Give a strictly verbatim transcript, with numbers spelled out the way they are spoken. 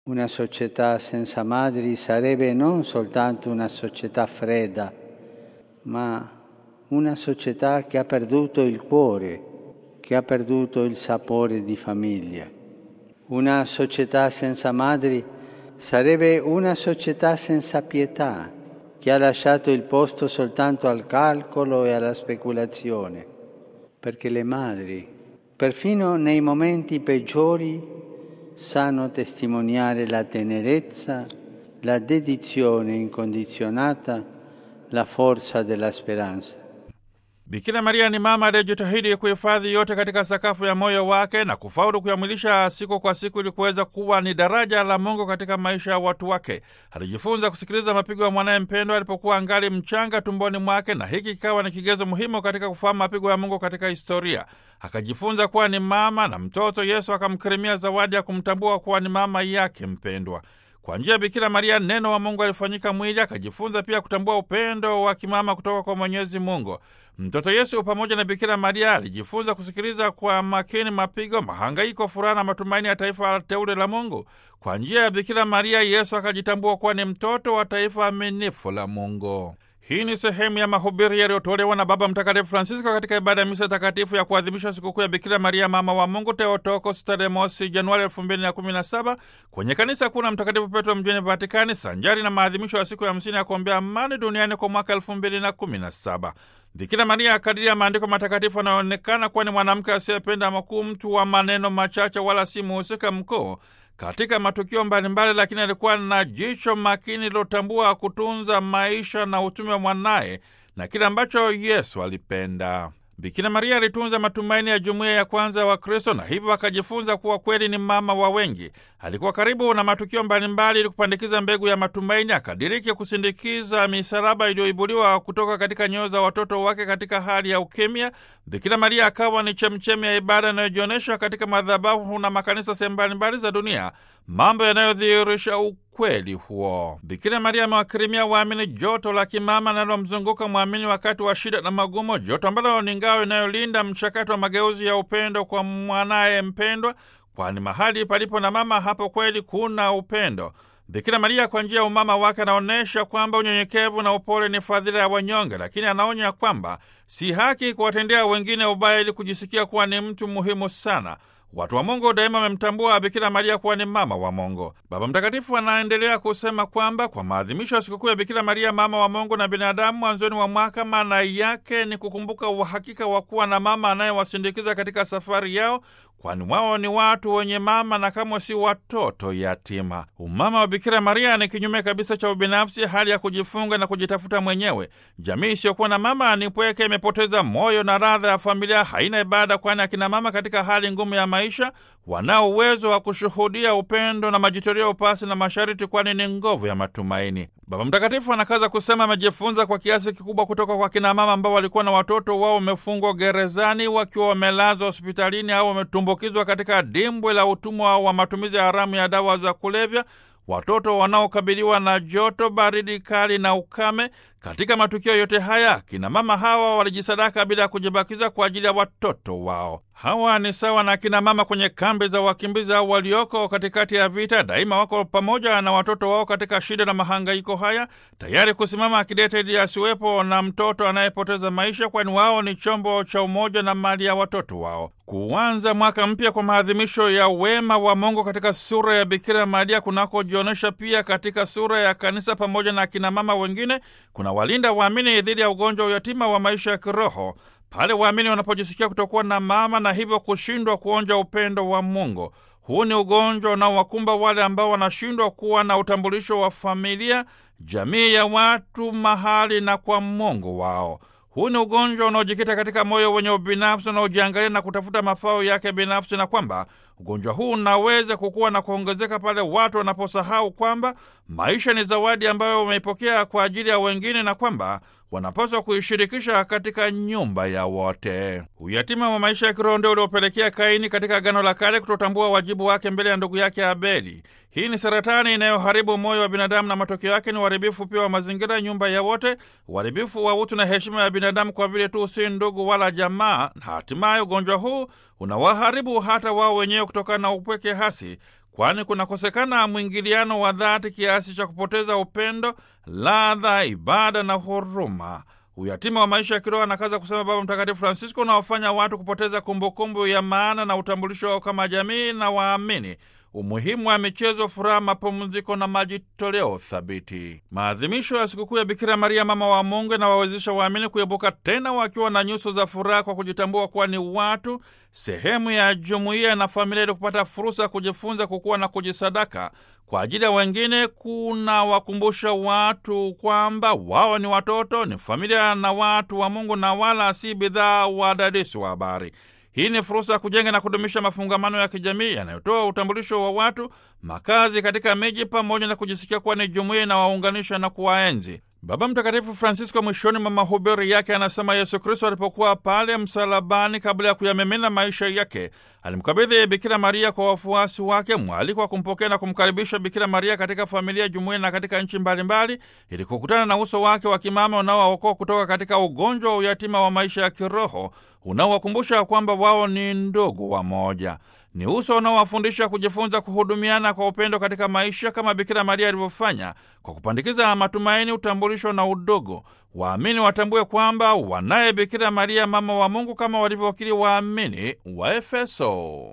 Una società senza madri sarebbe non soltanto una società fredda, ma una società che ha perduto il cuore, che ha perduto il sapore di famiglia. Una società senza madri sarebbe una società senza pietà, che ha lasciato il posto soltanto al calcolo e alla speculazione, perché le madri, perfino nei momenti peggiori, sanno testimoniare la tenerezza, la dedizione incondizionata, la forza della speranza. Bikira Maria ni mama aliyejitahidi kuhifadhi yote katika sakafu ya moyo wake na kufaulu kuyamwilisha siku kwa siku ili kuweza kuwa ni daraja la Mungu katika maisha ya watu wake. Alijifunza kusikiliza mapigo ya mwanaye mpendwa alipokuwa angali mchanga tumboni mwake, na hiki kikawa ni kigezo muhimu katika kufahamu mapigo ya Mungu katika historia. Akajifunza kuwa ni mama, na mtoto Yesu akamkirimia zawadi ya kumtambua kuwa ni mama yake mpendwa. Kwa njia ya Bikira Maria, neno wa Mungu alifanyika mwili, akajifunza pia kutambua upendo wa kimama kutoka kwa Mwenyezi Mungu. Mtoto Yesu pamoja na Bikira Maria alijifunza kusikiliza kwa makini mapigo, mahangaiko, furaha na matumaini ya taifa teule la Mungu. Kwa njia ya Bikira Maria, Yesu akajitambua kuwa ni mtoto wa taifa aminifu la Mungu. Hii ni sehemu ya mahubiri yaliyotolewa na Baba Mtakatifu Francisco katika ibada ya misa takatifu ya kuadhimisha sikukuu ya Bikira Maria mama wa Mungu Theotokos tarehe mosi Januari elfu mbili na kumi na saba kwenye kanisa kuu la Mtakatifu Petro mjini Vatikani, sanjari na maadhimisho ya siku ya hamsini ya kuombea amani duniani kwa mwaka elfu mbili na kumi na saba. Bikira Maria kadiri ya maandiko matakatifu anaonekana kuwa ni mwanamke asiyependa makuu, mtu wa maneno machache, wala si muhusika mkuu katika matukio mbalimbali, lakini alikuwa na jicho makini lilotambua kutunza maisha na utume wa mwanaye na kile ambacho Yesu alipenda. Bikira Maria alitunza matumaini ya jumuiya ya kwanza wa Kristo, na hivyo akajifunza kuwa kweli ni mama wa wengi. Alikuwa karibu na matukio mbalimbali ili kupandikiza mbegu ya matumaini, akadiriki kusindikiza misalaba iliyoibuliwa kutoka katika nyoyo za watoto wake katika hali ya ukimya. Bikira Maria akawa ni chemchemi ya ibada inayojionyesha katika madhabahu na makanisa sehemu mbalimbali za dunia, mambo yanayodhihirisha ukweli huo. Bikira Maria amewakirimia waamini joto la kimama linalomzunguka mwamini wakati wa shida na magumu, joto ambalo ni ngao inayolinda mchakato wa mageuzi ya upendo kwa mwanaye mpendwa, kwani mahali palipo na mama hapo kweli kuna upendo. Bikira Maria kwa njia ya umama wake anaonyesha kwamba unyenyekevu na upole ni fadhila ya wanyonge, lakini anaonya kwamba si haki kuwatendea wengine ubaya ili kujisikia kuwa ni mtu muhimu sana. Watu wa Mungu daima wamemtambua Bikira Maria kuwa ni mama wa Mungu. Baba Mtakatifu anaendelea kusema kwamba kwa maadhimisho ya sikukuu ya Bikira Maria mama wa Mungu na binadamu mwanzoni mwa mwaka, maana yake ni kukumbuka uhakika wa kuwa na mama anayewasindikiza katika safari yao, kwani wao ni watu wenye mama na kamwe si watoto yatima. Umama wa Bikira Maria ni kinyume kabisa cha ubinafsi, hali ya kujifunga na kujitafuta mwenyewe. Jamii isiyokuwa na mama ni pweke, imepoteza moyo na radha ya familia, haina ibada, kwani akina mama katika hali ngumu ya maisha wanao uwezo wa kushuhudia upendo na majitoleo pasi na masharti, kwani ni nguvu ya matumaini. Baba Mtakatifu anakaza kusema amejifunza kwa kiasi kikubwa kutoka kwa kina mama ambao walikuwa na watoto wao wamefungwa gerezani, wakiwa wamelazwa hospitalini au wametumbukizwa katika dimbwe la utumwa wa matumizi ya haramu ya dawa za kulevya, watoto wanaokabiliwa na joto, baridi kali na ukame. Katika matukio yote haya, kina mama hawa walijisadaka bila kujibakiza kwa ajili ya watoto wao. Hawa ni sawa na kina mama kwenye kambi za wakimbizi au walioko katikati ya vita, daima wako pamoja na watoto wao katika shida na mahangaiko haya, tayari kusimama kidete ili asiwepo na mtoto anayepoteza maisha, kwani wao ni chombo cha umoja na mali ya watoto wao. Kuanza mwaka mpya kwa maadhimisho ya wema wa Mungu katika sura ya Bikira Maria kunakojionyesha pia katika sura ya kanisa pamoja na kina mama wengine, kuna walinda waamini dhidi ya ugonjwa wa uyatima wa maisha ya kiroho, pale waamini wanapojisikia kutokuwa na mama na hivyo kushindwa kuonja upendo wa Mungu. Huu ni ugonjwa unaowakumba wale ambao wanashindwa kuwa na utambulisho wa familia, jamii ya watu, mahali na kwa Mungu wao. Huu ni ugonjwa unaojikita katika moyo wenye ubinafsi unaojiangalia na kutafuta mafao yake binafsi, na kwamba ugonjwa huu unaweza kukua na kuongezeka pale watu wanaposahau kwamba maisha ni zawadi ambayo wameipokea kwa ajili ya wengine, na kwamba wanapaswa kuishirikisha katika nyumba ya wote. Uyatima wa maisha ya kiroho ndio uliopelekea Kaini katika Agano la Kale kutotambua wajibu wake mbele ya ndugu yake Abeli. Hii ni saratani inayoharibu moyo wa binadamu, na matokeo yake ni uharibifu pia wa mazingira, nyumba ya wote, uharibifu wa utu na heshima ya binadamu, kwa vile tu si ndugu wala jamaa. Hatimaye ugonjwa huu unawaharibu hata wao wenyewe kutokana na upweke hasi, kwani kunakosekana mwingiliano wa dhati kiasi cha kupoteza upendo, ladha, ibada na huruma. Uyatima wa maisha ya kiroho, anakaza kusema Baba Mtakatifu Francisco, unaofanya watu kupoteza kumbukumbu ya maana na utambulisho wao kama jamii na waamini. Umuhimu wa michezo, furaha, mapumziko na majitoleo thabiti. Maadhimisho ya sikukuu ya Bikira Maria mama wa Mungu na wawezesha waamini kuibuka tena wakiwa na nyuso za furaha kwa kujitambua kuwa ni watu sehemu ya jumuiya na familia, ili kupata fursa ya kujifunza, kukua na kujisadaka kwa ajili ya wengine. Kuna wakumbusha watu kwamba wao ni watoto, ni familia na watu wa Mungu, na wala si bidhaa wadadisi wa habari. Hii ni fursa ya kujenga na kudumisha mafungamano ya kijamii yanayotoa utambulisho wa watu, makazi katika miji, pamoja na kujisikia kuwa ni jumuiya na waunganisha na kuwaenzi. Baba Mtakatifu Francisco mwishoni mwa mahubiri yake anasema Yesu Kristo alipokuwa pale msalabani, kabla ya kuyamimina maisha yake, alimkabidhi Bikira Maria kwa wafuasi wake, mwaliko wa kumpokea na kumkaribisha Bikira Maria katika familia, jumuiya na katika nchi mbalimbali, ili kukutana na uso wake wa kimama unaowaokoa kutoka katika ugonjwa wa uyatima wa maisha ya kiroho, unaowakumbusha kwamba wao ni ndugu wa moja. Ni uso unaowafundisha kujifunza kuhudumiana kwa upendo katika maisha, kama Bikira Maria alivyofanya, kwa kupandikiza matumaini, utambulisho na udogo. Waamini watambue kwamba wanaye Bikira Maria mama wa Mungu, kama walivyokiri waamini wa Efeso.